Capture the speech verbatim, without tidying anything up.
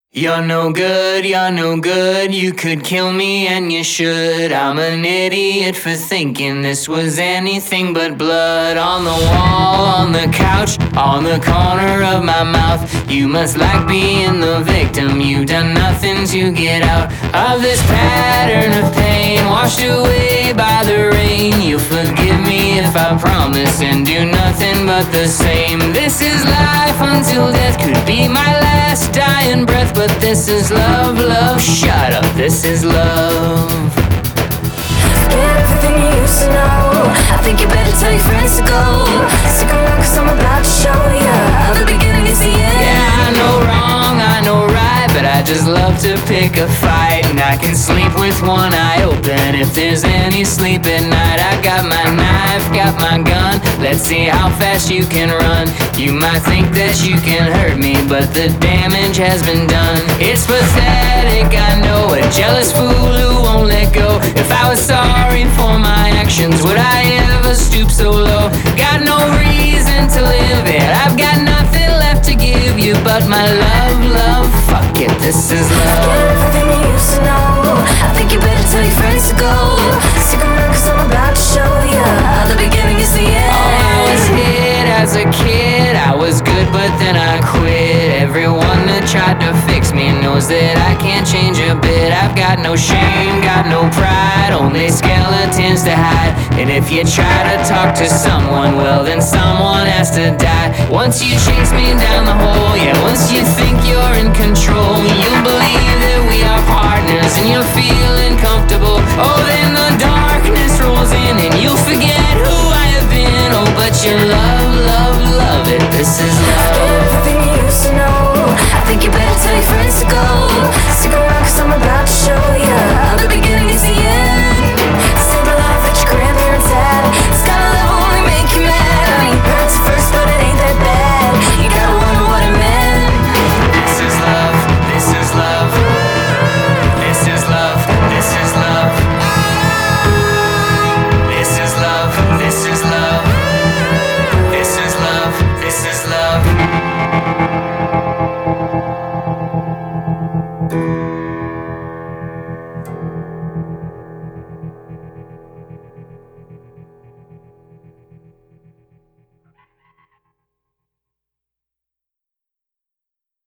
You're no good, you're no good, you could kill me and you should. I'm an idiot for thinking this was anything but blood. On the wall, on the couch, on the corner of my mouth. You must like being the victim, you've done nothing to get out of this pattern of pain, washed away by the rain. You'll forgive me if I promise and do nothing but the same. This is life until death, could be my last dying breath. But this is love, love, shut up, this is love. Forget everything you used to know. I think you better tell your friends to go. Stick around cause I'm about to show ya how the beginning is the end. Yeah, I know wrong, I know right, but I just love to pick a fight. And I can sleep with one eye open if there's any sleep at night. I got my knife, got my gun, let's see how fast you can run. You might think that you can hurt me, but the damage has been done. It's pathetic, I know, a jealous fool who won't let go. If I was sorry for my actions, would I ever stoop so low? Got no reason to live it, I've got nothing left to give you but my love, love, fuck it, this is love. Forget everything you used to know. I think you better tell your friends to go. Stick around cause I'm about to show ya how the beginning is the end. Oh, I was hit as a kid, I was good but then I quit. Everyone that tried to fix me knows that I can't change a bit. I've got no shame, got no pride, only skeletons to hide. And if you try to talk to someone, well then someone has to die. Once you chase me down the hole, yeah, once you think you're in control,